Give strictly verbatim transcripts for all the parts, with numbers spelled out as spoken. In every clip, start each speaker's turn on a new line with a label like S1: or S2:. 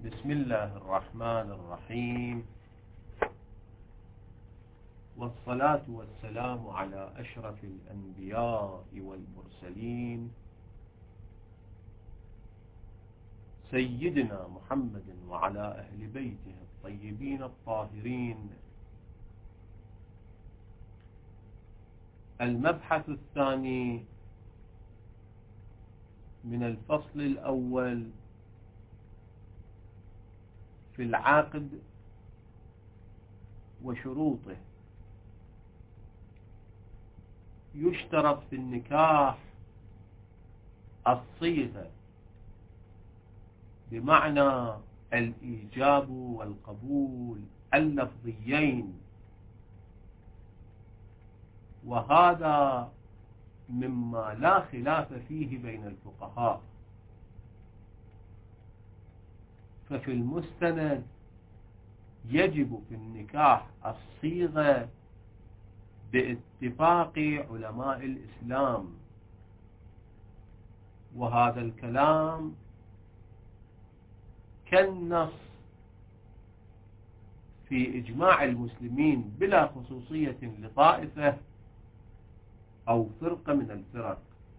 S1: بسم الله الرحمن الرحيم، والصلاة والسلام على أشرف الأنبياء والمرسلين سيدنا محمد وعلى أهل بيته الطيبين الطاهرين. المبحث الثاني من الفصل الأول في العقد وشروطه. يشترط في النكاح الصيغة بمعنى الإيجاب والقبول اللفظيين، وهذا مما لا خلاف فيه بين الفقهاء. ففي المستند يجب في النكاح الصيغة باتفاق علماء الإسلام، وهذا الكلام كالنص في إجماع المسلمين بلا خصوصية لطائفة أو فرقة من الفرق،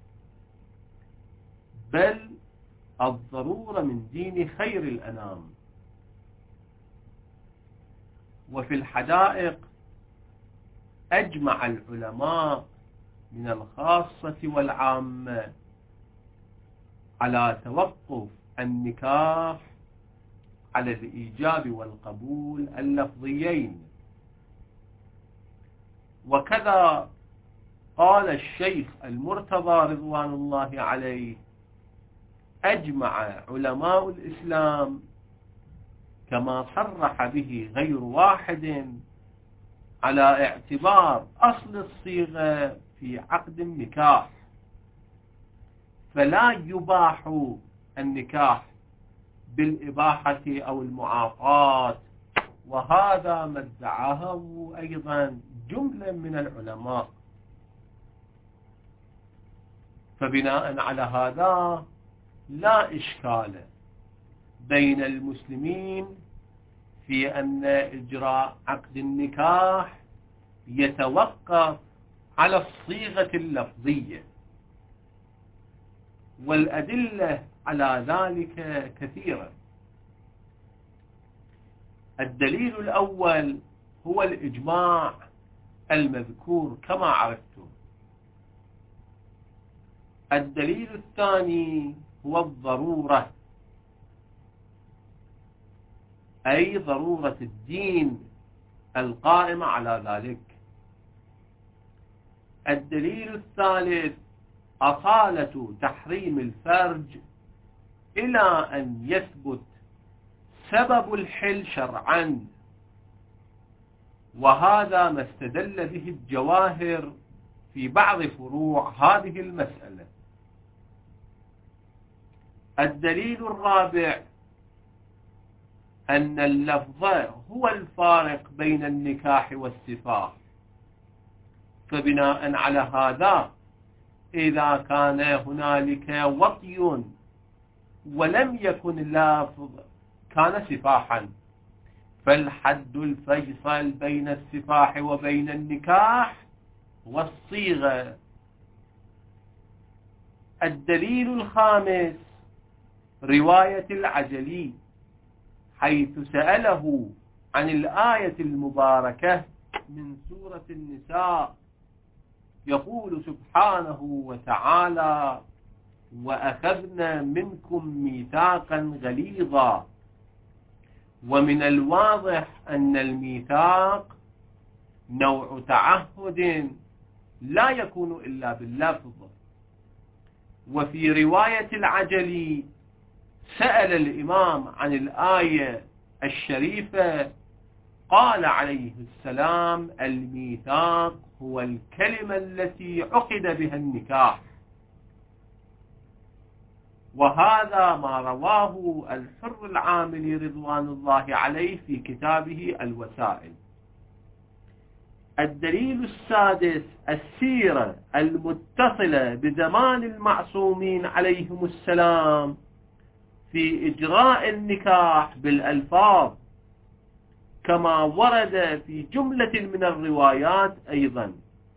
S1: بل الضرورة من دين خير الأنام. وفي الحدائق أجمع العلماء من الخاصة والعامة على توقف النكاح على الإيجاب والقبول اللفظيين. وكذا قال الشيخ المرتضى رضوان الله عليه: أجمع علماء الإسلام كما صرح به غير واحد على اعتبار أصل الصيغة في عقد النكاح، فلا يباح النكاح بالإباحة أو المعاطاة، وهذا ما ادعاه أيضا جملة من العلماء. فبناء على هذا لا إشكال بين المسلمين في أن إجراء عقد النكاح يتوقف على الصيغة اللفظية، والأدلة على ذلك كثيرة. الدليل الأول هو الإجماع المذكور كما عرفتم. الدليل الثاني هو الضرورة، أي ضرورة الدين القائمة على ذلك. الدليل الثالث أصالة تحريم الفرج إلى أن يثبت سبب الحل شرعا، وهذا ما استدل به الجواهر في بعض فروع هذه المسألة. الدليل الرابع أن اللفظ هو الفارق بين النكاح والسفاح، فبناء على هذا إذا كان هنالك وطي ولم يكن اللفظ كان سفاحا، فالحد الفيصل بين السفاح وبين النكاح والصيغة. الدليل الخامس رواية العجلي، حيث سأله عن الآية المباركة من سورة النساء، يقول سبحانه وتعالى: وأخذنا منكم ميثاقا غليظا. ومن الواضح أن الميثاق نوع تعهد لا يكون إلا باللفظ. وفي رواية العجلي سأل الإمام عن الآية الشريفة، قال عليه السلام: الميثاق هو الكلمة التي عقد بها النكاح. وهذا ما رواه الحر العاملي رضوان الله عليه في كتابه الوسائل. الدليل السادس السيرة المتصلة بزمان المعصومين عليهم السلام في إجراء النكاح بالألفاظ كما ورد في جملة من الروايات أيضا،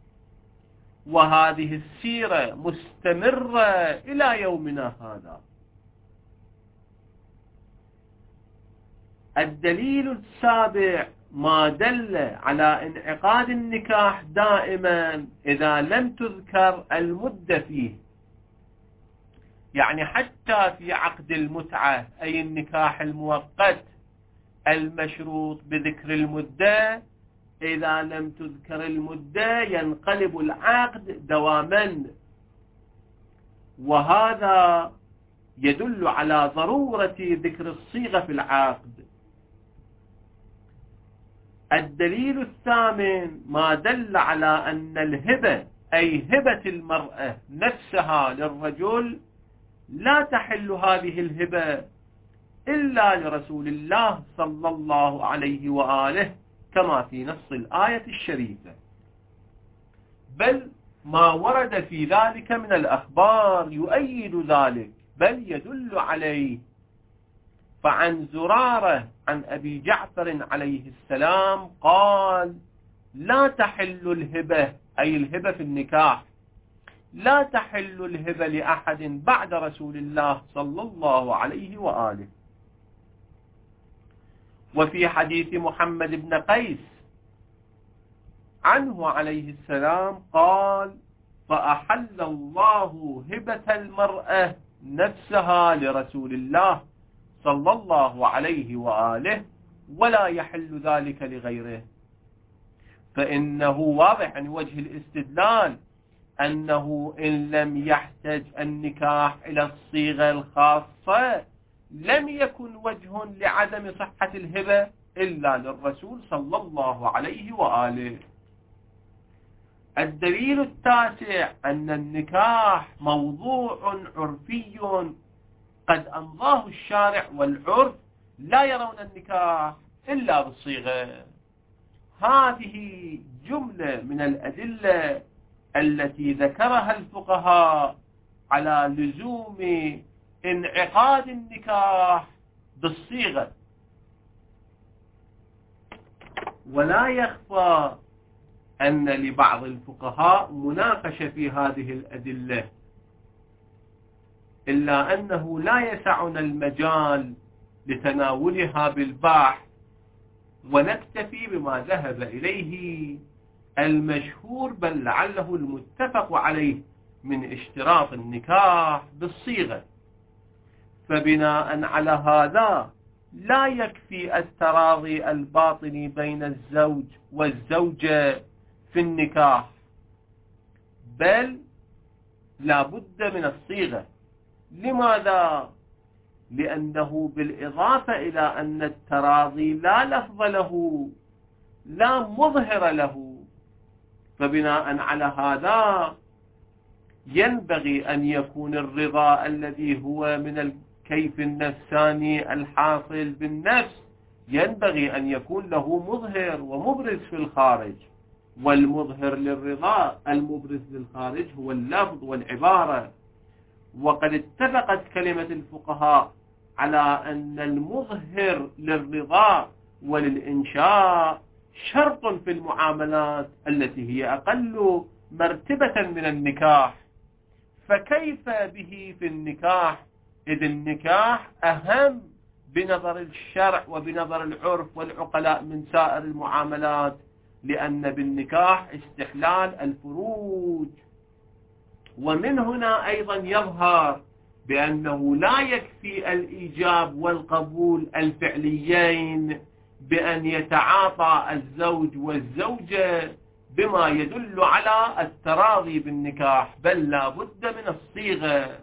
S1: وهذه السيرة مستمرة إلى يومنا هذا. الدليل السابع ما دل على انعقاد النكاح دائما إذا لم تذكر المدة فيه، يعني حتى في عقد المتعة أي النكاح المؤقت المشروط بذكر المدة، إذا لم تذكر المدة ينقلب العقد دواما، وهذا يدل على ضرورة ذكر الصيغة في العقد. الدليل الثامن ما دل على أن الهبة أي هبة المرأة نفسها للرجل لا تحل هذه الهبة إلا لرسول الله صلى الله عليه وآله كما في نص الآية الشريفة، بل ما ورد في ذلك من الأخبار يؤيد ذلك بل يدل عليه. فعن زرارة عن أبي جعفر عليه السلام قال: لا تحل الهبة أي الهبة في النكاح، لا تحل الهبة لأحد بعد رسول الله صلى الله عليه وآله. وفي حديث محمد بن قيس عنه عليه السلام قال: فأحل الله هبة المرأة نفسها لرسول الله صلى الله عليه وآله ولا يحل ذلك لغيره. فإنه واضح عن وجه الاستدلال أنه إن لم يحتج النكاح إلى الصيغة الخاصة لم يكن وجه لعدم صحة الهبة إلا للرسول صلى الله عليه وآله. الدليل التاسع أن النكاح موضوع عرفي قد أمضاه الشارع، والعرف لا يرون النكاح إلا بالصيغة. هذه جملة من الأدلة التي ذكرها الفقهاء على لزوم انعقاد النكاح بالصيغة. ولا يخفى أن لبعض الفقهاء مناقشة في هذه الأدلة، إلا أنه لا يسعنا المجال لتناولها بالبحث، ونكتفي بما ذهب إليه المشهور بل لعله المتفق عليه من اشتراط النكاح بالصيغة. فبناء على هذا لا يكفي التراضي الباطني بين الزوج والزوجة في النكاح، بل لا بد من الصيغة. لماذا؟ لأنه بالإضافة إلى أن التراضي لا لفظ له لا مظهر له، فبناء على هذا ينبغي أن يكون الرضا الذي هو من الكيف النفساني الحاصل بالنفس ينبغي أن يكون له مظهر ومبرز في الخارج، والمظهر للرضا المبرز للخارج هو اللفظ والعبارة. وقد اتفقت كلمة الفقهاء على أن المظهر للرضا وللإنشاء شرط في المعاملات التي هي أقل مرتبة من النكاح، فكيف به في النكاح إذ النكاح أهم بنظر الشرع وبنظر العرف والعقلاء من سائر المعاملات، لأن بالنكاح استحلال الفروج. ومن هنا أيضا يظهر بأنه لا يكفي الإيجاب والقبول الفعليين بأن يتعاطى الزوج والزوجة بما يدل على التراضي بالنكاح، بل لا بد من الصيغة.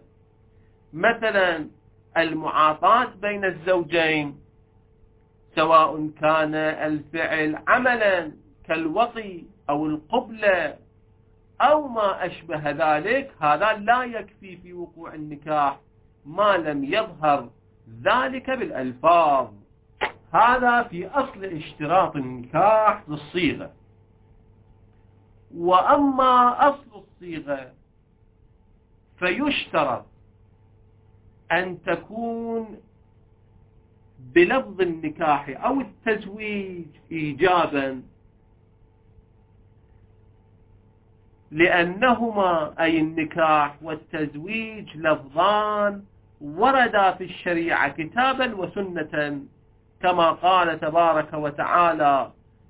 S1: مثلا المعاطاة بين الزوجين سواء كان الفعل عملا كالوطي أو القبلة أو ما أشبه ذلك، هذا لا يكفي في وقوع النكاح ما لم يظهر ذلك بالألفاظ. هذا في أصل اشتراط النكاح بالصيغة. وأما أصل الصيغة فيشترط أن تكون بلفظ النكاح أو التزويج إيجابا، لأنهما أي النكاح والتزويج لفظان وردا في الشريعة كتابا وسنة، كما قال تبارك وتعالى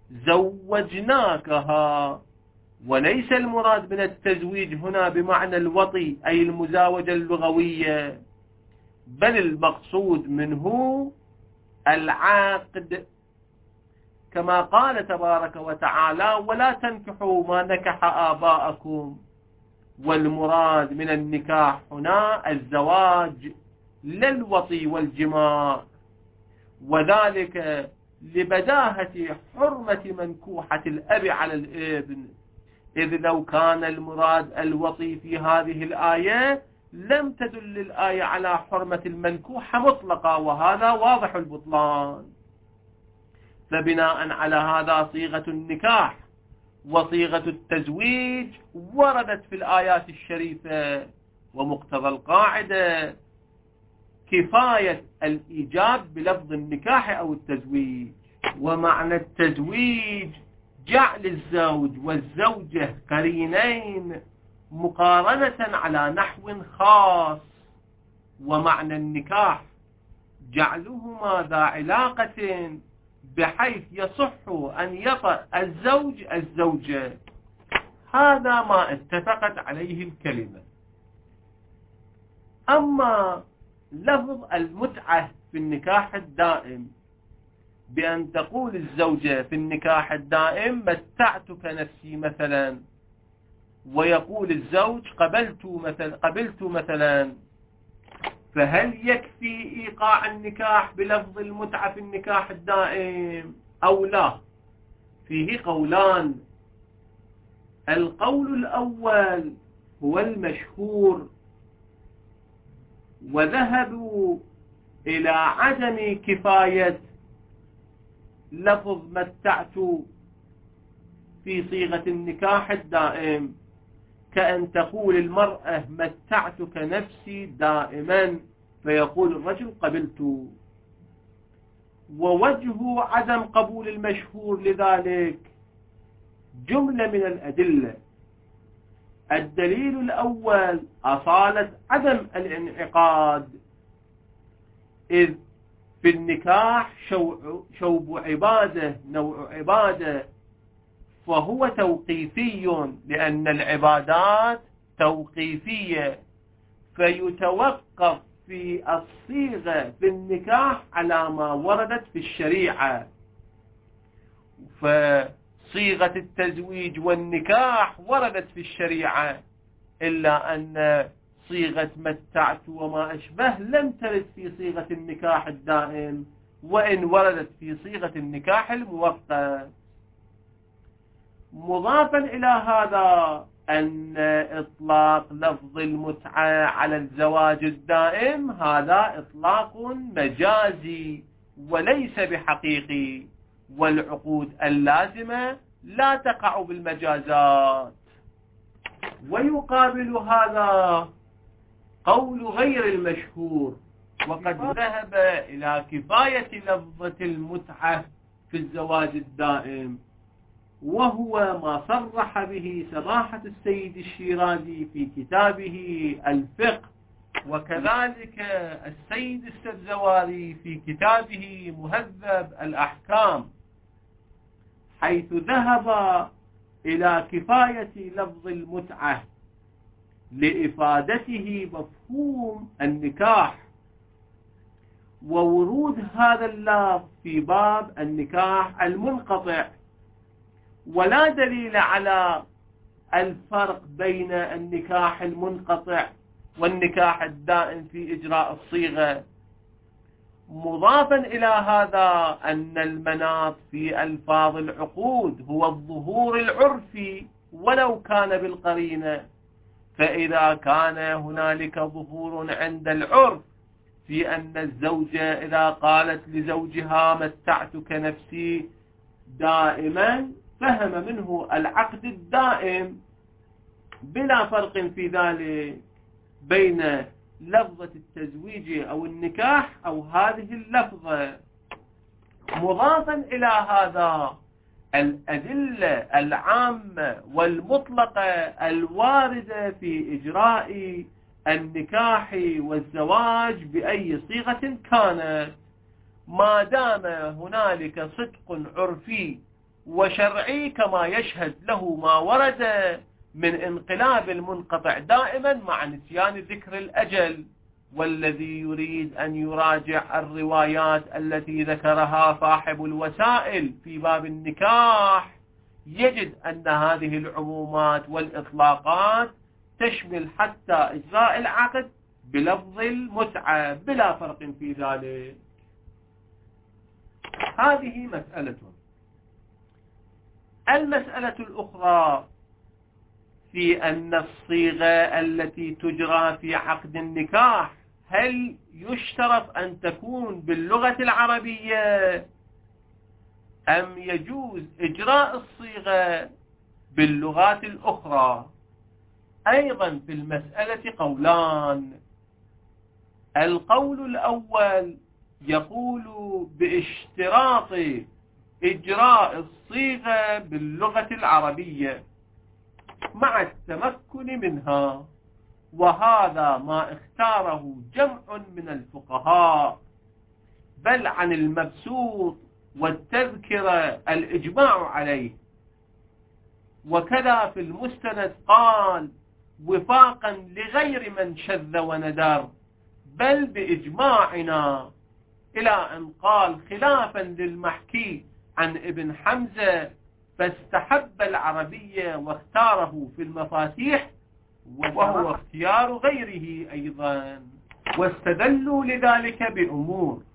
S1: زوجناكها. وليس المراد من التزويج هنا بمعنى الوطي أي المزاوجة اللغوية، بل المقصود منه العقد، كما قال تبارك وتعالى ولا تنكحوا ما نكح آباءكم. والمراد من النكاح هنا الزواج للوطي والجماع، وذلك لبداهة حرمة منكوحة الأب على الابن، إذ لو كان المراد الوطي في هذه الآية لم تدل الآية على حرمة المنكوحة مطلقة، وهذا واضح البطلان. فبناء على هذا صيغة النكاح وصيغة التزويج وردت في الآيات الشريفة، ومقتضى القاعدة كفاية الإيجاب بلفظ النكاح أو التزويج. ومعنى التزويج جعل الزوج والزوجة قرينين مقارنة على نحو خاص، ومعنى النكاح جعلهما ذا علاقة بحيث يصح أن يطأ الزوج الزوجة. هذا ما اتفقت عليه الكلمة. أما لفظ المتعة في النكاح الدائم، بأن تقول الزوجة في النكاح الدائم متعتك نفسي مثلا، ويقول الزوج قبلت مثلا, قبلت مثلا، فهل يكفي إيقاع النكاح بلفظ المتعة في النكاح الدائم أو لا؟ فيه قولان. القول الأول هو المشهور، وذهبوا إلى عدم كفاية لفظ متعت في صيغة النكاح الدائم، كأن تقول المرأة متعتك نفسي دائما، فيقول الرجل قبلت. ووجه عدم قبول المشهور لذلك جملة من الأدلة. الدليل الأول أصالة عدم الانعقاد، إذ في النكاح شوب عبادة، نوع عبادة، فهو توقيفي، لأن العبادات توقيفية، فيتوقف في الصيغة في النكاح على ما وردت في الشريعة. فصيغة التزويج والنكاح وردت في الشريعة، إلا أن صيغة متعت وما أشبه لم ترد في صيغة النكاح الدائم، وإن وردت في صيغة النكاح المؤقت. مضافا إلى هذا أن إطلاق لفظ المتعة على الزواج الدائم هذا إطلاق مجازي وليس بحقيقي، والعقود اللازمة لا تقع بالمجازات. ويقابل هذا قول غير المشهور، وقد ذهب إلى كفاية لفظة المتعة في الزواج الدائم، وهو ما صرح به سماحة السيد الشيرازي في كتابه الفقه، وكذلك السيد السبزواري في كتابه مهذب الأحكام، حيث ذهب إلى كفاية لفظ المتعة لإفادته مفهوم النكاح، وورود هذا اللفظ في باب النكاح المنقطع، ولا دليل على الفرق بين النكاح المنقطع والنكاح الدائم في إجراء الصيغة. مضافا إلى هذا أن المناط في ألفاظ العقود هو الظهور العرفي ولو كان بالقرينة، فإذا كان هنالك ظهور عند العرف في أن الزوجة إذا قالت لزوجها متعتك نفسي دائما فهم منه العقد الدائم، بلا فرق في ذلك بين لفظة التزويج أو النكاح أو هذه اللفظة. مضافا إلى هذا الأدلة العامة والمطلقة الواردة في إجراء النكاح والزواج بأي صيغة كانت، ما دام هنالك صدق عرفي وشرعي كما يشهد له ما ورد من انقلاب المنقطع دائما مع نسيان ذكر الأجل. والذي يريد أن يراجع الروايات التي ذكرها صاحب الوسائل في باب النكاح يجد أن هذه العمومات والإطلاقات تشمل حتى إجراء العقد بلفظ المتعة بلا فرق في ذلك. هذه مسألة. المسألة الأخرى في أن الصيغة التي تجرى في عقد النكاح هل يشترط أن تكون باللغة العربية أم يجوز إجراء الصيغة باللغات الأخرى؟ أيضا في المسألة قولان. القول الأول يقول باشتراط إجراء الصيغة باللغة العربية مع التمكن منها، وهذا ما اختاره جمع من الفقهاء، بل عن المبسوط والتذكرة الإجماع عليه. وكذا في المستند قال وفاقا لغير من شذ وندر بل بإجماعنا، إلى أن قال خلافا للمحكي عن ابن حمزة فاستحب العربية واختاره في المفاتيح، وهو اختيار غيره أيضا. واستدلوا لذلك بأمور.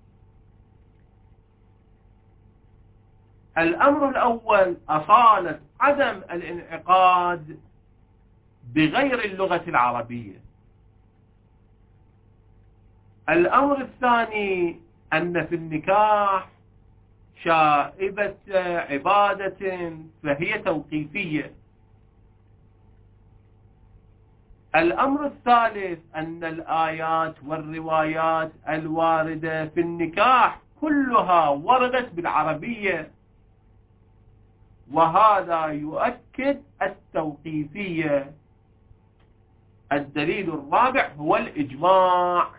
S1: الأمر الأول أصالة عدم الانعقاد بغير اللغة العربية. الأمر الثاني أن في النكاح شائبة عبادة فهي توقيفية. الأمر الثالث أن الآيات والروايات الواردة في النكاح كلها وردت بالعربية، وهذا يؤكد التوقيفية. الدليل الرابع هو الإجماع.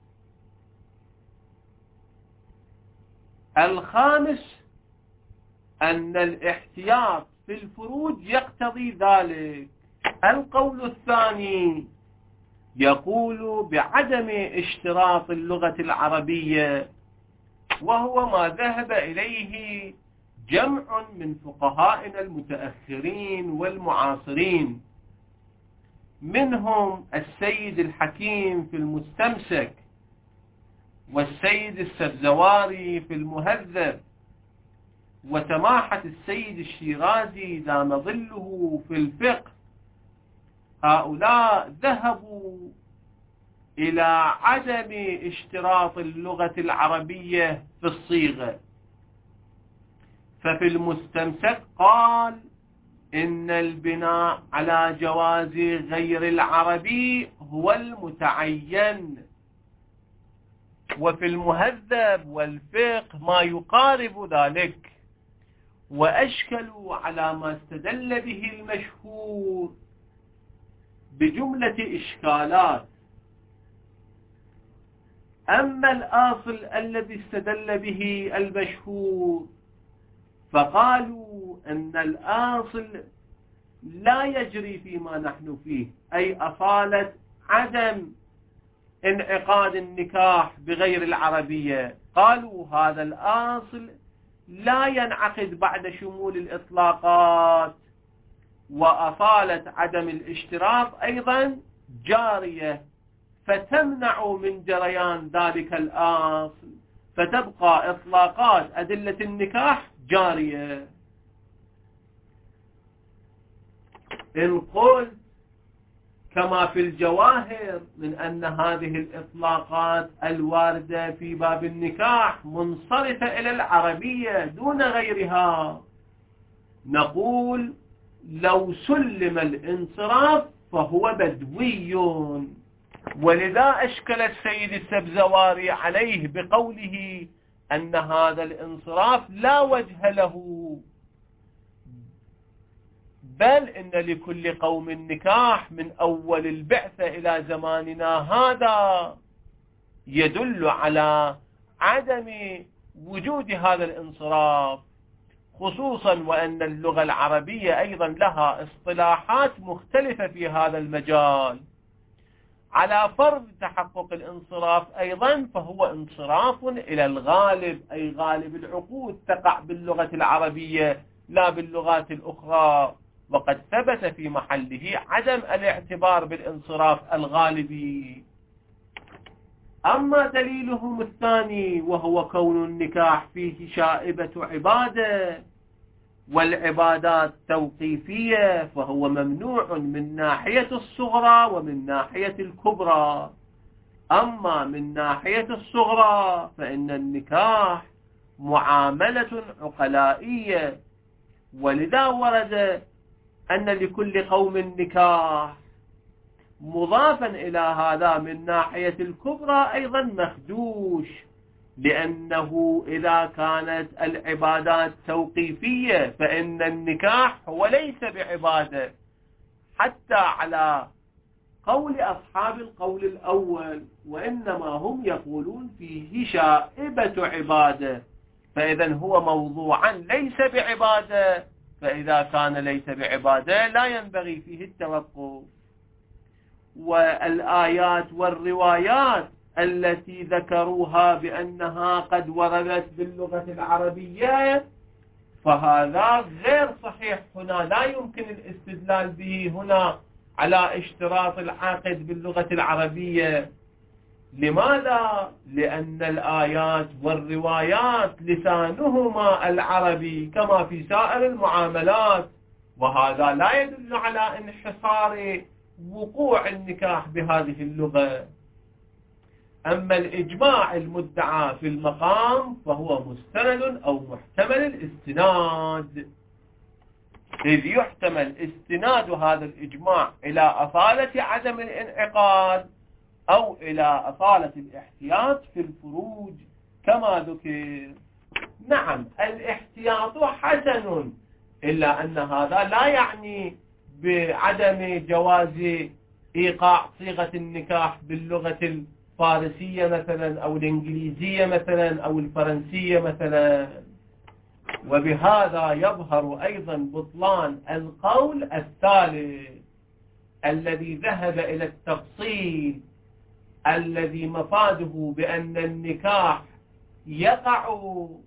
S1: الخامس أن الاحتياط في الفروج يقتضي ذلك. القول الثاني يقول بعدم اشتراط اللغة العربية، وهو ما ذهب إليه جمع من فقهائنا المتأخرين والمعاصرين، منهم السيد الحكيم في المستمسك، والسيد السبزواري في المهذب، وسماحة السيد الشيرازي دام ظله في الفقه. هؤلاء ذهبوا إلى عدم اشتراط اللغة العربية في الصيغة. ففي المستمسك قال إن البناء على جواز غير العربي هو المتعين، وفي المهذب والفقه ما يقارب ذلك، وأشكلوا على ما استدل به المشهور بجملة إشكالات. أما الأصل الذي استدل به المشهور فقالوا أن الأصل لا يجري فيما نحن فيه، أي أصالة عدم انعقاد النكاح بغير العربية. قالوا هذا الأصل لا ينعقد بعد شمول الإطلاقات، وأصالة عدم الاشتراط أيضا جارية، فتمنع من جريان ذلك الأصل، فتبقى إطلاقات أدلة النكاح جارية. إن قلت كما في الجواهر من أن هذه الإطلاقات الواردة في باب النكاح منصرفة إلى العربية دون غيرها، نقول لو سلم الانصراف فهو بدوي. ولذا أشكل السيد السبزواري عليه بقوله أن هذا الانصراف لا وجه له، بل إن لكل قوم نكاح من أول البعثة إلى زماننا هذا، يدل على عدم وجود هذا الانصراف، خصوصا وأن اللغة العربية أيضا لها اصطلاحات مختلفة في هذا المجال. على فرض تحقق الانصراف أيضا فهو انصراف إلى الغالب، أي غالب العقود تقع باللغة العربية لا باللغات الأخرى، وقد ثبت في محله عدم الاعتبار بالانصراف الغالبي. أما دليلهم الثاني وهو كون النكاح فيه شائبة عبادة والعبادات توقيفية، فهو ممنوع من ناحية الصغرى ومن ناحية الكبرى. أما من ناحية الصغرى فإن النكاح معاملة عقلائية، ولذا ورد أن لكل قوم نكاح، مضافا إلى هذا من ناحية الكبرى أيضا مخدوش، لأنه إذا كانت العبادات توقيفية فإن النكاح هو ليس بعبادة، حتى على قول أصحاب القول الأول، وإنما هم يقولون فيه شائبة عبادة، فإذا هو موضوعا ليس بعبادة، فإذا كان ليس بعبادة لا ينبغي فيه التوقف. والآيات والروايات التي ذكروها بأنها قد وردت باللغة العربية فهذا غير صحيح، هنا لا يمكن الاستدلال به هنا على اشتراط العقد باللغة العربية. لماذا؟ لأن الآيات والروايات لسانهما العربي كما في سائر المعاملات، وهذا لا يدل على انحصار وقوع النكاح بهذه اللغة. أما الإجماع المدعى في المقام فهو مستند أو محتمل الاستناد، إذ يحتمل استناد هذا الإجماع إلى أصالة عدم الانعقاد أو إلى أصالة الاحتياط في الفروج كما ذكر. نعم، الاحتياط حسن، إلا أن هذا لا يعني بعدم جواز إيقاع صيغة النكاح باللغة الفارسية مثلا أو الإنجليزية مثلا أو الفرنسية مثلا. وبهذا يظهر أيضا بطلان القول الثالث الذي ذهب إلى التفصيل، الذي مفاده بأن النكاح يقع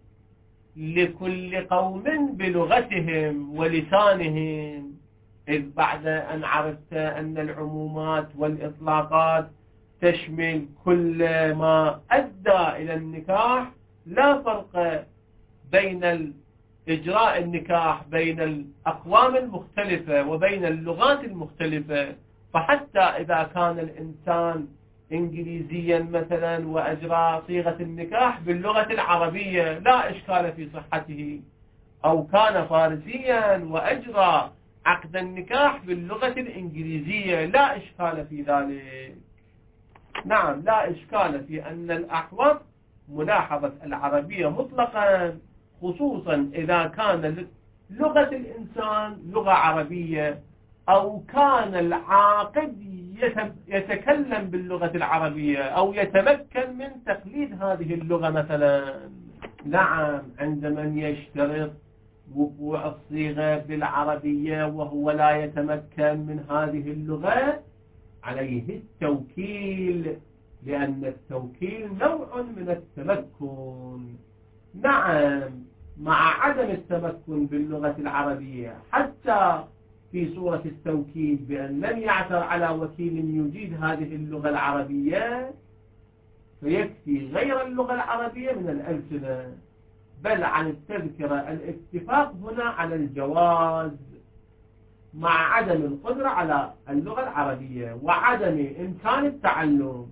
S1: لكل قوم بلغتهم ولسانهم، إذ بعد أن عرفت أن العمومات والإطلاقات تشمل كل ما أدى إلى النكاح، لا فرق بين إجراء النكاح بين الأقوام المختلفة وبين اللغات المختلفة. فحتى إذا كان الإنسان إنجليزيا مثلا وأجرى صيغة النكاح باللغة العربية لا إشكال في صحته، أو كان فارسيا وأجرى عقد النكاح باللغة الإنجليزية لا إشكال في ذلك. نعم، لا إشكال في أن الأحوط ملاحظة العربية مطلقا، خصوصا إذا كان لغة الإنسان لغة عربية أو كان العاقد يتكلم باللغة العربية أو يتمكن من تقليد هذه اللغة مثلا. نعم، عندما يشترط وقوع الصيغة بالعربية وهو لا يتمكن من هذه اللغة عليه التوكيل، لأن التوكيل نوع من التمكن. نعم، مع عدم التمكن باللغة العربية حتى في صورة التوكيل بأن لم يعثر على وكيل يجيد هذه اللغة العربية، فيكفي غير اللغة العربية من الألسنة. بل عن التذكرة الاتفاق هنا على الجواز مع عدم القدرة على اللغة العربية وعدم إمكان التعلم.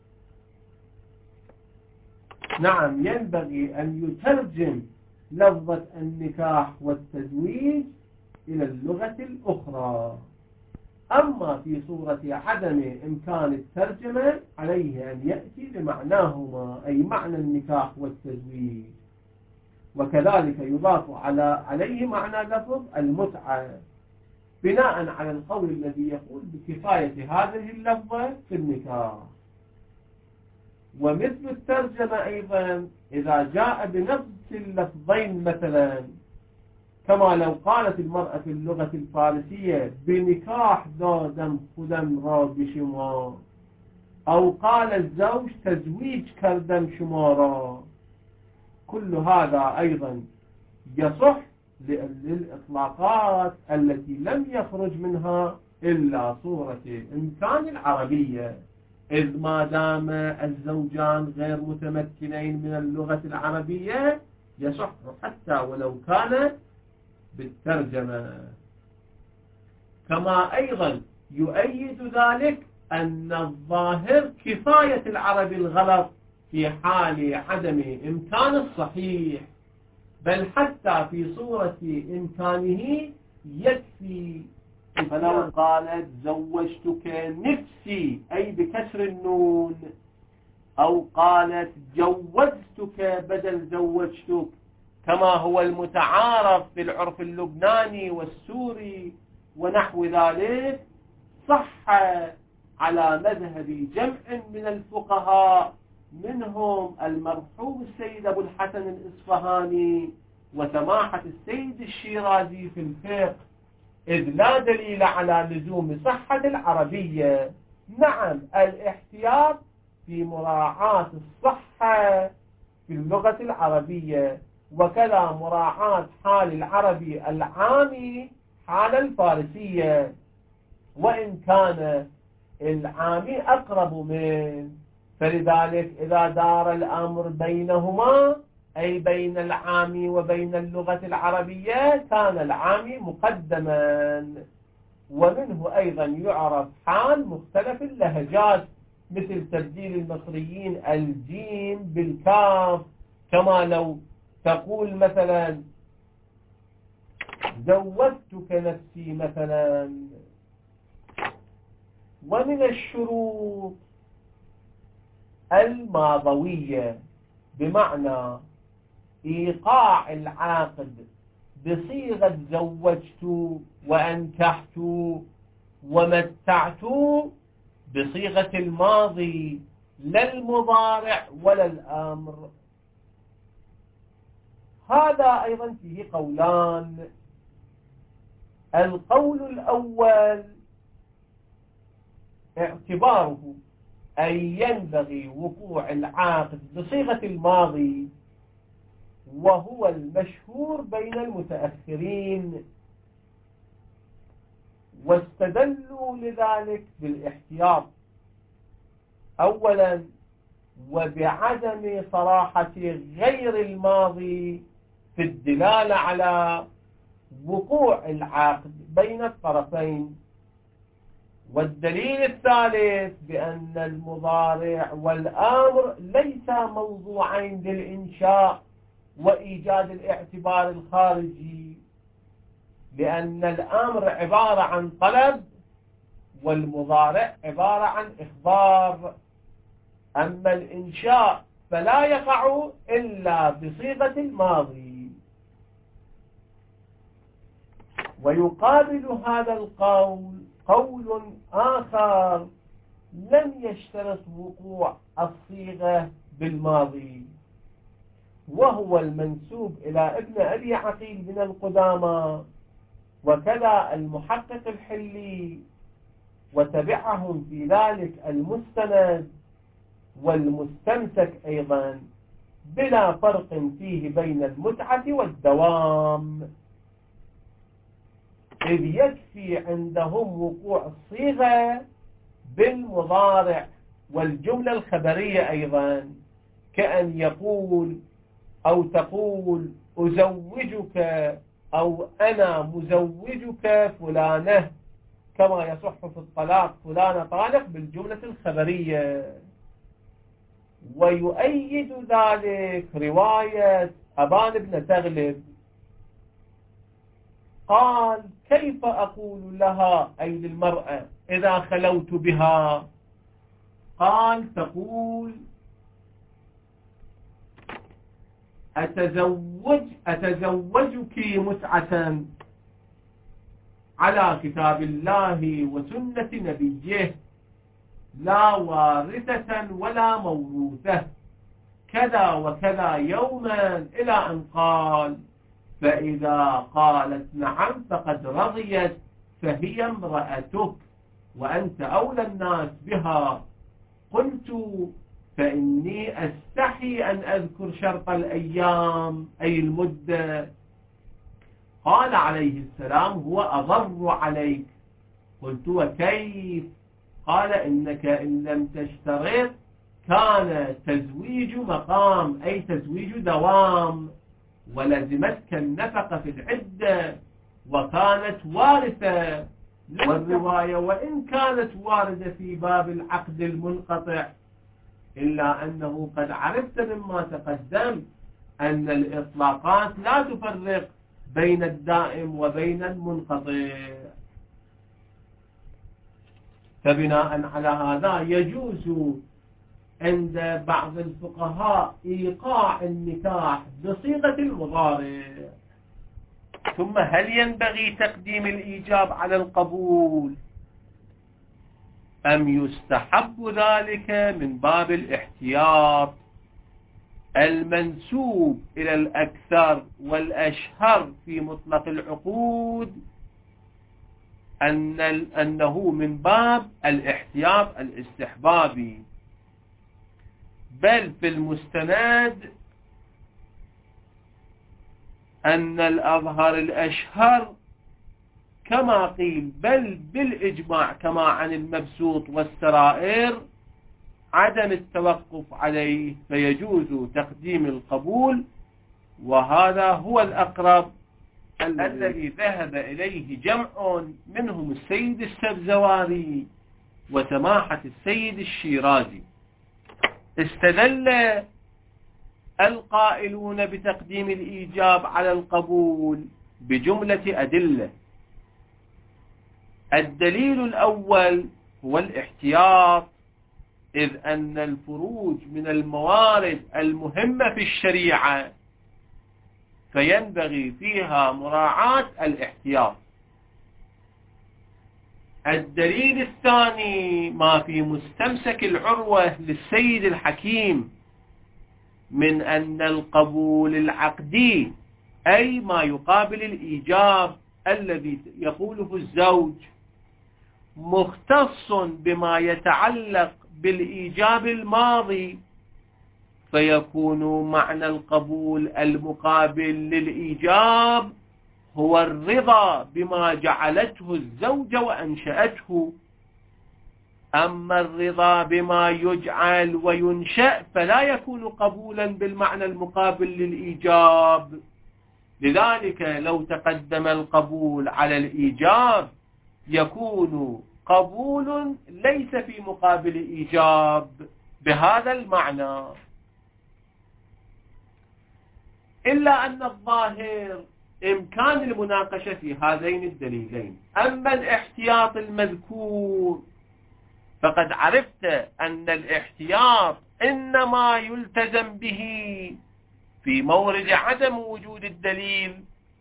S1: نعم، ينبغي أن يترجم لفظة النكاح والتزويج إلى اللغة الأخرى. أما في صورة عدم إمكان الترجمة عليه أن يأتي بمعناهما، أي معنى النكاح والتزويج. وكذلك يضاف على عليه معنى لفظ المتعة بناء على القول الذي يقول بكفاية هذه اللفظة في النكاح. ومثل الترجمة أيضا إذا جاء بنفس اللفظين مثلا، كما لو قالت المرأة في اللغة الفارسية بنكاح دادم خدم را بشما، أو قال الزوج تزويج كردم شما را، كل هذا أيضا يصح للإطلاقات التي لم يخرج منها إلا صورة الإمكان العربية، إذ ما دام الزوجان غير متمكنين من اللغة العربية يصح حتى ولو كانت بالترجمة. كما أيضا يؤيد ذلك أن الظاهر كفاية العربي الغلط في حال عدم إمكان الصحيح، بل حتى في صورة إمكانه يكفي. فلو قالت زوجتك نفسي أي بكسر النون، أو قالت جوزتك بدل زوجتك، كما هو المتعارف في العرف اللبناني والسوري ونحو ذلك، صح على مذهب جمع من الفقهاء، منهم المرحوم السيد أبو الحسن الإصفهاني وسماحة السيد الشيرازي في الفقه، إذ لا دليل على لزوم صحة العربية. نعم، الاحتياط في مراعاة الصحة في اللغة العربية، وكذا مراعاة حال العربي العامي حال الفارسية، وإن كان العامي أقرب منه. فلذلك إذا دار الأمر بينهما، أي بين العامي وبين اللغة العربية، كان العامي مقدما. ومنه أيضا يعرف حال مختلف اللهجات، مثل تبديل المصريين الجيم بالكاف، كما لو تقول مثلا زوجتك نفسي مثلا. ومن الشروط الماضوية بمعنى إيقاع العاقد بصيغة زوجت وأنكحت ومتعت بصيغة الماضي، لا المضارع ولا الأمر. هذا أيضا فيه قولان. القول الأول اعتباره أن ينبغي وقوع العاقد بصيغة الماضي، وهو المشهور بين المتأخرين، واستدلوا لذلك بالاحتياط أولا، وبعدم صراحة غير الماضي في الدلالة على وقوع العقد بين الطرفين. والدليل الثالث بأن المضارع والأمر ليس موضوعين للإنشاء وإيجاد الاعتبار الخارجي، لأن الأمر عبارة عن طلب والمضارع عبارة عن إخبار. أما الإنشاء فلا يقع إلا بصيغة الماضي. ويقابل هذا القول قول آخر لم يشترط وقوع الصيغة بالماضي، وهو المنسوب إلى ابن أبي عقيل من القدامى، وكذا المحقق الحلي، وتبعهم في ذلك المستند والمستمسك أيضا، بلا فرق فيه بين المتعة والدوام، إذ يكفي عندهم وقوع الصيغة بالمضارع والجملة الخبرية أيضا، كأن يقول أو تقول أزوجك أو أنا مزوجك فلانة، كما يصح في الطلاق فلانة طالق بالجملة الخبرية. ويؤيد ذلك رواية أبان بن تغلب قال كيف أقول لها أي للمرأة إذا خلوت بها؟ قال تقول أتزوج أتزوجك متعة على كتاب الله وسنة نبيه لا وارثة ولا موروثة كذا وكذا يوما إلى أن قال فإذا قالت نعم فقد رضيت فهي امرأتك وأنت أولى الناس بها. قلت فإني أستحي أن أذكر شرط الأيام أي المدة. قال عليه السلام هو أضر عليك. قلت وكيف؟ قال إنك إن لم تشترط كان تزويج مقام أي تزويج دوام ولزمتك النفقة في العدة وكانت وارثة. والرواية وإن كانت واردة في باب العقد المنقطع إلا أنه قد عرفت مما تقدم أن الإطلاقات لا تفرق بين الدائم وبين المنقطع. فبناء على هذا يجوز عند بعض الفقهاء إيقاع النكاح بصيغة المضارع. ثم هل ينبغي تقديم الإيجاب على القبول أم يستحب ذلك من باب الاحتياط المنسوب إلى الأكثر والأشهر في مطلق العقود أن أنه من باب الاحتياط الاستحبابي، بل في المستند أن الأظهر الأشهر كما قيل بل بالإجماع كما عن المبسوط والسرائر عدم التوقف عليه، فيجوز تقديم القبول، وهذا هو الأقرب الذي ذهب إليه جمع منهم السيد السبزواري وسماحة السيد الشيرازي. استدل القائلون بتقديم الإيجاب على القبول بجملة أدلة. الدليل الأول هو الاحتياط، إذ أن الفروج من الموارد المهمة في الشريعة فينبغي فيها مراعاة الاحتياط. الدليل الثاني ما في مستمسك العروة للسيد الحكيم من أن القبول العقدي أي ما يقابل الإيجاب الذي يقوله الزوج مختص بما يتعلق بالإيجاب الماضي، فيكون معنى القبول المقابل للإيجاب هو الرضا بما جعلته الزوجة وأنشأته. أما الرضا بما يجعل وينشأ فلا يكون قبولا بالمعنى المقابل للإيجاب. لذلك لو تقدم القبول على الإيجاب يكون قبول ليس في مقابل إيجاب بهذا المعنى. إلا أن الظاهر إمكان المناقشة في هذين الدليلين. أما الاحتياط المذكور فقد عرفت أن الاحتياط إنما يلتزم به في مورد عدم وجود الدليل،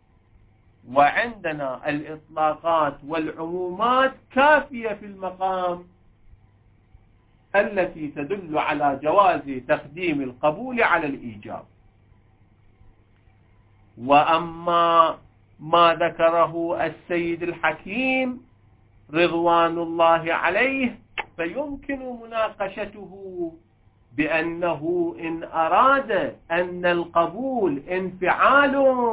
S1: وعندنا الإطلاقات والعمومات كافية في المقام التي تدل على جواز تقديم القبول على الإيجاب. وأما ما ذكره السيد الحكيم رضوان الله عليه فيمكن مناقشته بأنه إن أراد أن القبول انفعال،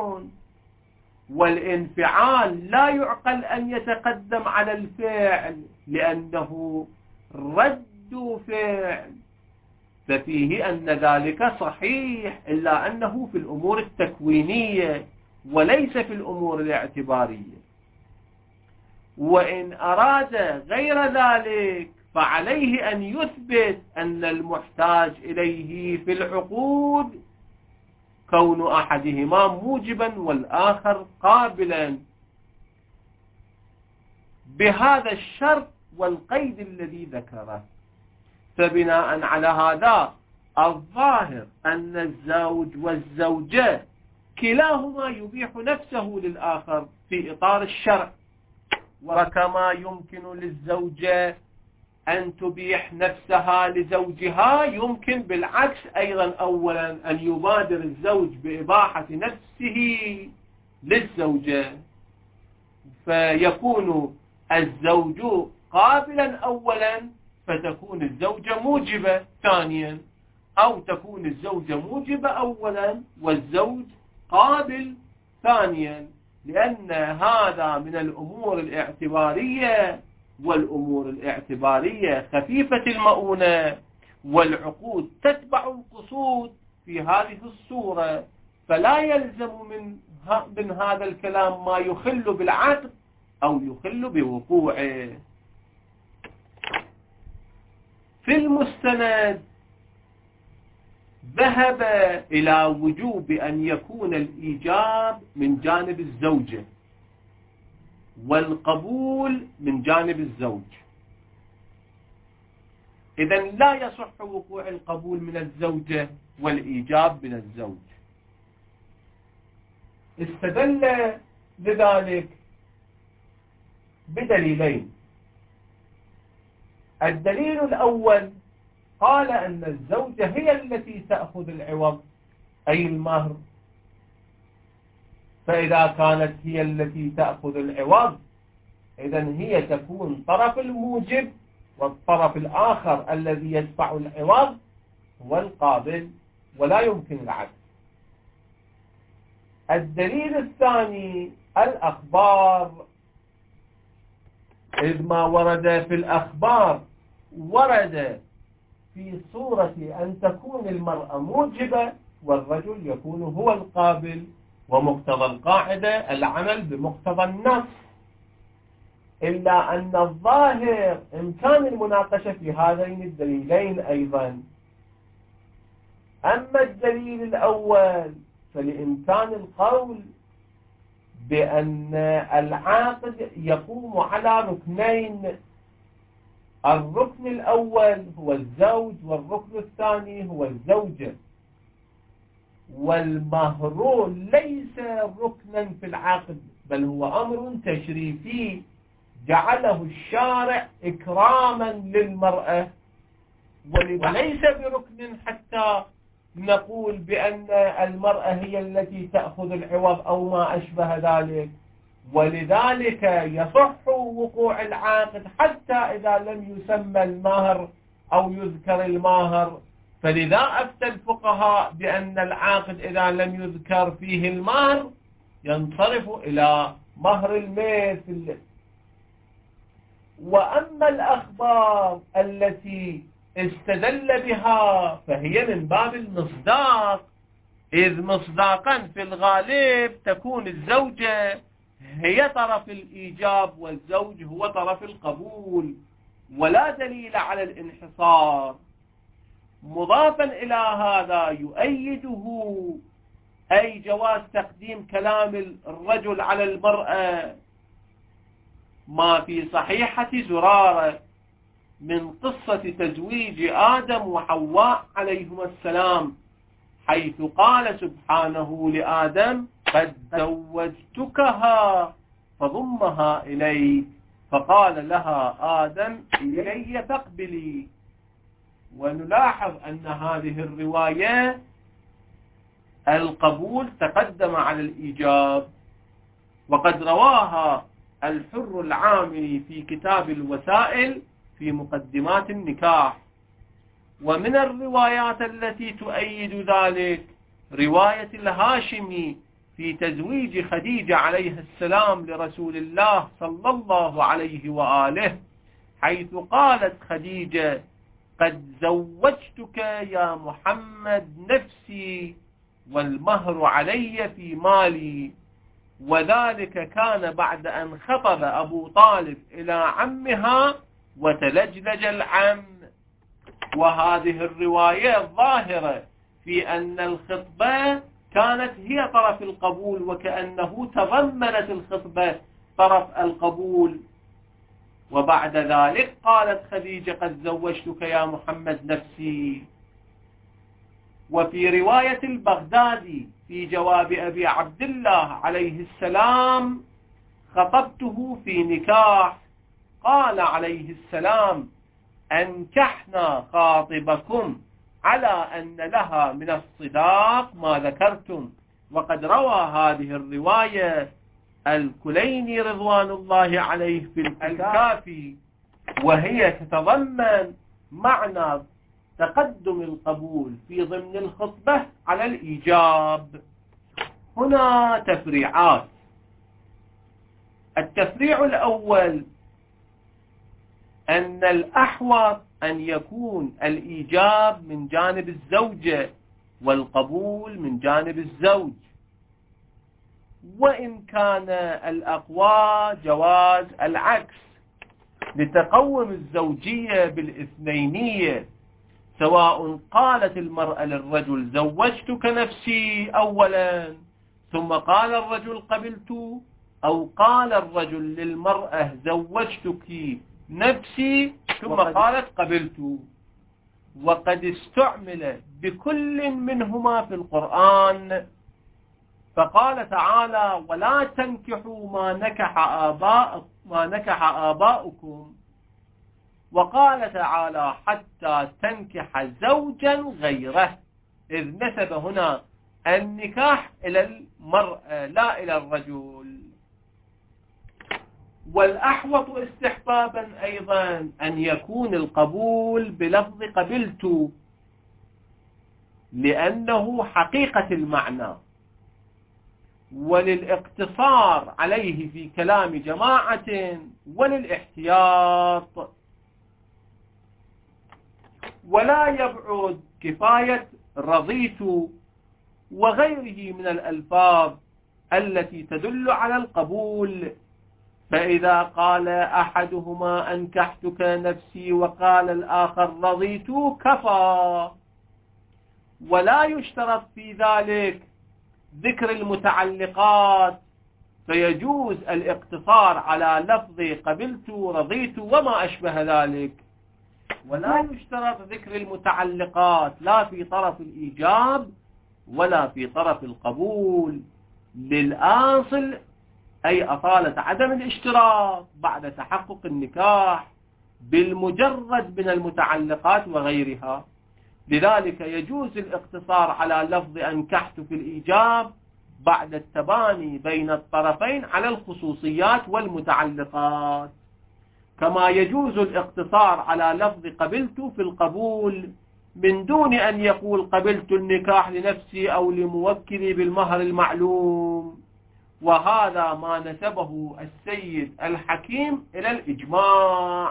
S1: والانفعال لا يعقل أن يتقدم على الفعل لأنه رد فعل، ففيه أن ذلك صحيح، إلا أنه في الأمور التكوينية وليس في الأمور الاعتبارية. وإن أراد غير ذلك فعليه أن يثبت أن المحتاج إليه في العقود كون أحدهما موجبا والآخر قابلا، بهذا الشرط والقيد الذي ذكره. فبناء على هذا الظاهر أن الزوج والزوجة كلاهما يبيح نفسه للآخر في إطار الشرع، وكما يمكن للزوجة أن تبيح نفسها لزوجها، يمكن بالعكس أيضا أولا أن يبادر الزوج بإباحة نفسه للزوجة، فيكون الزوج قابلا أولا فتكون الزوجة موجبة ثانيا، أو تكون الزوجة موجبة أولا والزوج قابل ثانيا، لأن هذا من الأمور الاعتبارية، والأمور الاعتبارية خفيفة المؤونة، والعقود تتبع القصود في هذه الصورة، فلا يلزم من من هذا الكلام ما يخل بالعقد أو يخل بوقوعه. في المستند ذهب إلى وجوب أن يكون الإيجاب من جانب الزوجة والقبول من جانب الزوج. إذن لا يصح وقوع القبول من الزوجة والإيجاب من الزوج. استدل لذلك بدليلين. الدليل الأول قال أن الزوجة هي التي تأخذ العوض أي المهر، فإذا كانت هي التي تأخذ العوض إذن هي تكون طرف الموجب، والطرف الآخر الذي يدفع العوض هو القابل، ولا يمكن العكس. الدليل الثاني الأخبار، إذ ما ورد في الأخبار ورد في صورة أن تكون المرأة موجبة والرجل يكون هو القابل، ومقتضى القاعدة العمل بمقتضى النص، إلا أن الظاهر إمكان المناقشة في هذين الدليلين أيضا. أما الدليل الأول فلإمكان القول بأن العاقد يقوم على ركنين، الركن الأول هو الزوج والركن الثاني هو الزوجة، والمهر ليس ركنا في العقد بل هو أمر تشريفي جعله الشارع إكراما للمرأة، وليس بركن حتى نقول بأن المرأة هي التي تأخذ العوض أو ما أشبه ذلك. ولذلك يصح وقوع العاقد حتى إذا لم يسمى المهر أو يذكر المهر. فلذا أفتى الفقهاء بأن العاقد إذا لم يذكر فيه المهر ينصرف إلى مهر المثل. وأما الأخبار التي استدل بها فهي من باب المصداق، إذ مصداقا في الغالب تكون الزوجة هي طرف الإيجاب والزوج هو طرف القبول، ولا دليل على الانحصار. مضافا إلى هذا يؤيده أي جواز تقديم كلام الرجل على المرأة ما في صحيحة زرارة من قصة تزويج آدم وحواء عليهما السلام، حيث قال سبحانه لآدم قد زوجتكها فضمها إليه، فقال لها آدم إلي فاقبلي. ونلاحظ أن هذه الرواية القبول تقدم على الإيجاب، وقد رواها الحر العامري في كتاب الوسائل في مقدمات النكاح. ومن الروايات التي تؤيد ذلك رواية الهاشمي في تزويج خديجة عليه السلام لرسول الله صلى الله عليه وآله، حيث قالت خديجة قد زوجتك يا محمد نفسي والمهر علي في مالي. وذلك كان بعد أن خطب أبو طالب إلى عمها وتلجلج العم. وهذه الرواية ظاهرة في أن الخطبة كانت هي طرف القبول، وكأنه تضمنت الخطبة طرف القبول، وبعد ذلك قالت خديجة قد زوجتك يا محمد نفسي. وفي رواية البغدادي في جواب أبي عبد الله عليه السلام خطبته في نكاح، قال عليه السلام أنكحنا خاطبكم على أن لها من الصداق ما ذكرتم. وقد روى هذه الرواية الكليني رضوان الله عليه في الكافي، وهي تتضمن معنى تقدم القبول في ضمن الخطبة على الإيجاب. هنا تفريعات. التفريع الأول أن الأحوط أن يكون الإيجاب من جانب الزوجة والقبول من جانب الزوج، وإن كان الأقوى جواز العكس لتقوم الزوجية بالإثنينية، سواء قالت المرأة للرجل زوجتك نفسي أولا ثم قال الرجل قبلت، أو قال الرجل للمرأة زوجتك نفسي ثم قالت قبلت. وقد استعمل بكل منهما في القرآن، فقال تعالى ولا تنكحوا ما نكح آباء ما نكح آباؤكم، وقال تعالى حتى تنكح زوجا غيره، إذ نسب هنا النكاح إلى المرأة لا إلى الرجل. والأحوط استحبابا أيضا أن يكون القبول بلفظ قبلت، لأنه حقيقة المعنى، وللاقتصار عليه في كلام جماعة، وللاحتياط. ولا يبعد كفاية رضيت وغيره من الألفاظ التي تدل على القبول. فإذا قال أحدهما أنكحتك نفسي وقال الآخر رضيت كفى. ولا يشترط في ذلك ذكر المتعلقات، فيجوز الاقتصار على لفظ قبلت رضيت وما أشبه ذلك. ولا يشترط ذكر المتعلقات لا في طرف الإيجاب ولا في طرف القبول، للآصل أي أصالة عدم الاشتراط بعد تحقق النكاح بالمجرد من المتعلقات وغيرها. لذلك يجوز الاقتصار على لفظ أنكحت في الإيجاب بعد التباني بين الطرفين على الخصوصيات والمتعلقات، كما يجوز الاقتصار على لفظ قبلت في القبول من دون أن يقول قبلت النكاح لنفسي أو لموكلي بالمهر المعلوم. وهذا ما نسبه السيد الحكيم إلى الإجماع.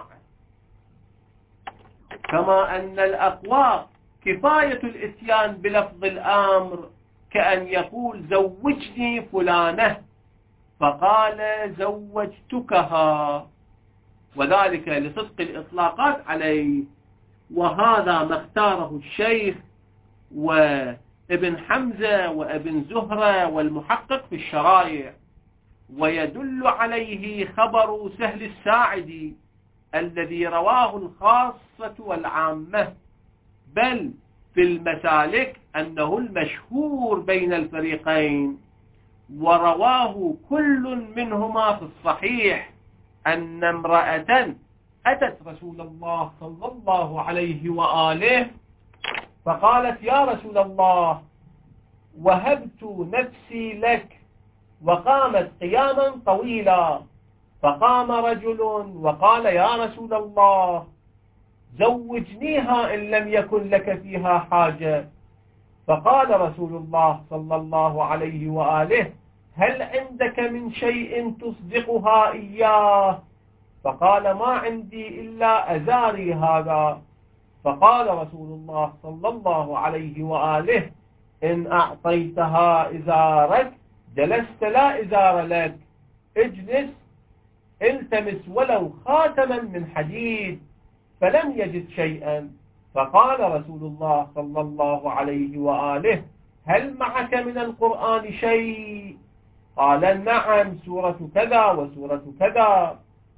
S1: كما أن الأقوى كفاية الإتيان بلفظ الأمر، كأن يقول زوجني فلانة فقال زوجتكها، وذلك لصدق الإطلاقات عليه. وهذا ما اختاره الشيخ وابن حمزة وابن زهرة والمحقق في الشرائع. ويدل عليه خبر سهل الساعدي الذي رواه الخاصة والعامة، بل في المسالك أنه المشهور بين الفريقين، ورواه كل منهما في الصحيح أن امرأة أتت رسول الله صلى الله عليه وآله فقالت يا رسول الله وهبت نفسي لك، وقامت قياما طويلا، فقام رجل وقال يا رسول الله زوجنيها إن لم يكن لك فيها حاجة. فقال رسول الله صلى الله عليه وآله هل عندك من شيء تصدقها إياه؟ فقال ما عندي إلا أزاري هذا. فقال رسول الله صلى الله عليه وآله إن أعطيتها إزارك جلست لا إزار لك، اجلس التمس ولو خاتما من حديد، فلم يجد شيئا. فقال رسول الله صلى الله عليه وآله هل معك من القرآن شيء؟ قال نعم، سورة كذا وسورة كذا.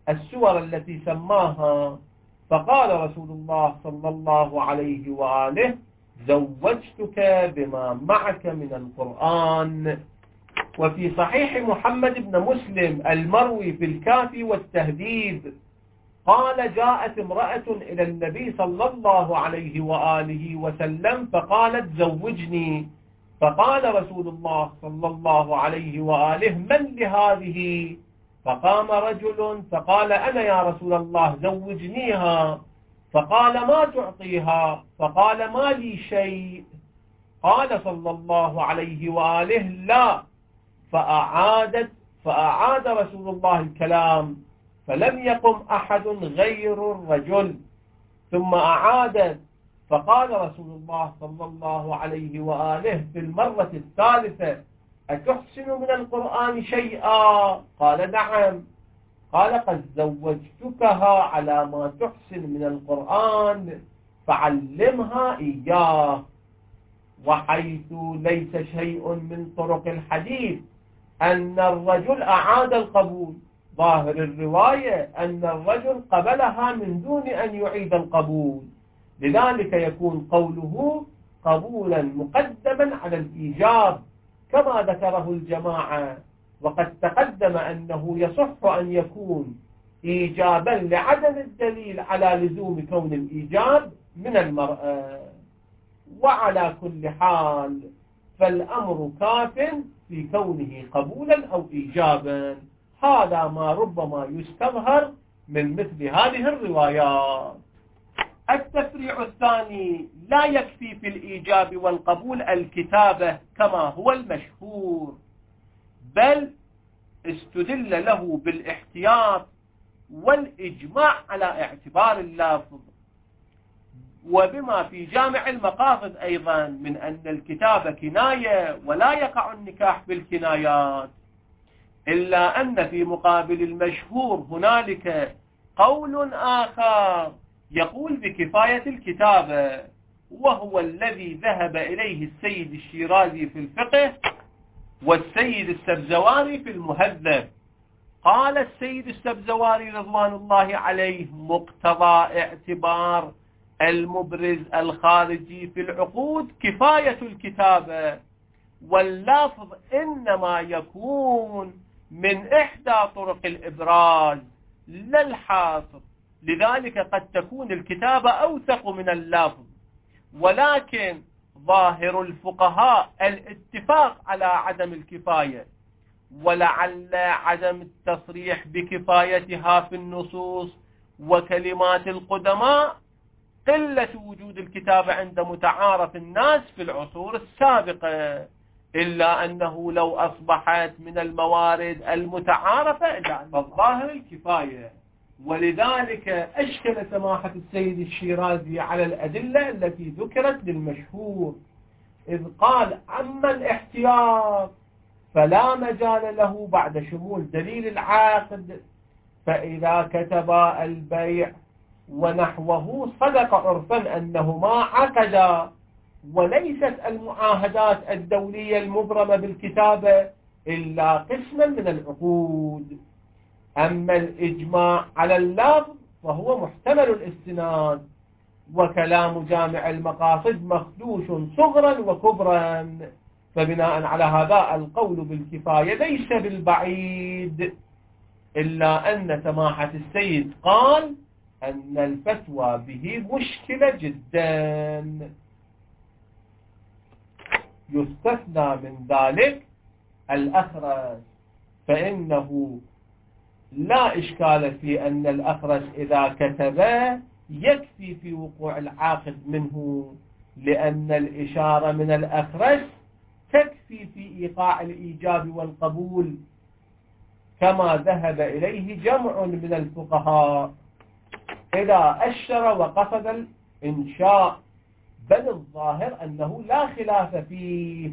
S1: السور التي سماها، فقال رسول الله صلى الله عليه وآله: زوجتك بما معك من القرآن. وفي صحيح محمد بن مسلم المروي في الكافي والتهذيب قال: جاءت امرأة إلى النبي صلى الله عليه وآله وسلم فقالت: زوجني. فقال رسول الله صلى الله عليه وآله: من لهذه؟ فقام رجل فقال: أنا يا رسول الله، زوجنيها. فقال: ما تعطيها؟ فقال: ما لي شيء. قال صلى الله عليه وآله: لا. فأعادت فأعاد رسول الله الكلام، فلم يقم أحد غير الرجل. ثم أعاد، فقال رسول الله صلى الله عليه وآله في المرة الثالثة: أتحسن من القرآن شيئا؟ قال: نعم. قال: قد زوجتكها على ما تحسن من القرآن، فعلمها إياه. وحيث ليس شيء من طرق الحديث أن الرجل أعاد القبول، ظاهر الرواية أن الرجل قبلها من دون أن يعيد القبول، لذلك يكون قوله قبولا مقدما على الإيجاب كما ذكره الجماعة. وقد تقدم أنه يصح أن يكون إيجابا لعدم الدليل على لزوم كون الإيجاب من المرأة. وعلى كل حال فالأمر كاف في كونه قبولا أو إيجابا. هذا ما ربما يستظهر من مثل هذه الروايات. التفريع الثاني: لا يكفي في الإيجاب والقبول الكتابة كما هو المشهور، بل استدل له بالاحتياط والإجماع على اعتبار اللفظ، وبما في جامع المقاصد أيضا من أن الكتابة كناية ولا يقع النكاح بالكنايات، إلا أن في مقابل المشهور هنالك قول آخر يقول بكفاية الكتابة، وهو الذي ذهب إليه السيد الشيرازي في الفقه والسيد السبزواري في المهذب. قال السيد السبزواري رضوان الله عليه: مقتضى اعتبار المبرز الخارجي في العقود كفاية الكتابة، واللفظ إنما يكون من إحدى طرق الإبراز لا الحاصر، لذلك قد تكون الكتابة أوثق من اللفظ. ولكن ظاهر الفقهاء الاتفاق على عدم الكفاية، ولعل عدم التصريح بكفايتها في النصوص وكلمات القدماء قلة وجود الكتابة عند متعارف الناس في العصور السابقة، إلا أنه لو أصبحت من الموارد المتعارفة فالظاهر الكفاية. ولذلك أشكل سماحة السيد الشيرازي على الأدلة التي ذكرت للمشهور، إذ قال: أما الاحتياط فلا مجال له بعد شمول دليل العقد، فإذا كتب البيع ونحوه صدق عرفا أنهما عقدا، وليست المعاهدات الدولية المبرمة بالكتابة إلا قسما من العقود. أما الإجماع على اللفظ فهو محتمل الاستناد، وكلام جامع المقاصد مخدوش صغرا وكبرا، فبناء على هذا القول بالكفاية ليس بالبعيد، إلا أن سماحة السيد قال أن الفتوى به مشكلة جدا. يستثنى من ذلك الأخرس، فإنه لا إشكال في أن الأخرس إذا كتب يكفي في وقوع العاقد منه، لأن الإشارة من الأخرس تكفي في إيقاع الإيجاب والقبول، كما ذهب إليه جمع من الفقهاء إذا أشر وقصد الإنشاء، بل الظاهر أنه لا خلاف فيه،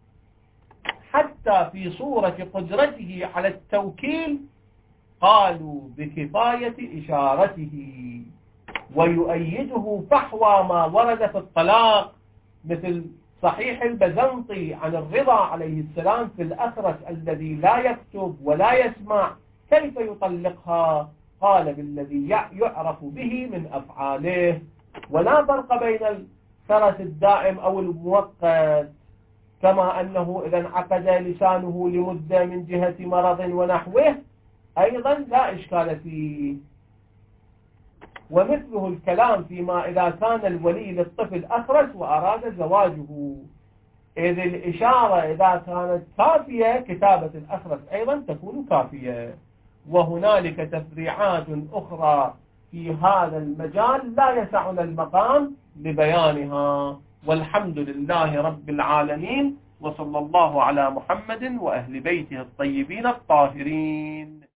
S1: حتى في صورة قدرته على التوكيل قالوا بكفاية إشارته. ويؤيده فحوى ما ورد في الطلاق مثل صحيح البزنطي عن الرضا عليه السلام في الأخرس الذي لا يكتب ولا يسمع كيف يطلقها، قال بالذي يعرف به من أفعاله، ولا فرق بين الخرس الدائم أو المؤقت، كما أنه إذا انعقد لسانه لمدة من جهة مرض ونحوه أيضا لا إشكال فيه. ومثله الكلام فيما إذا كان الولي للطفل أخرس وأراد زواجه، إذ الإشارة إذا كانت كافية كتابة الأخرس أيضا تكون كافية. وهنالك تفريعات أخرى في هذا المجال لا يسعنا المقام لبيانها، والحمد لله رب العالمين، وصلى الله على محمد وأهل بيته الطيبين الطاهرين.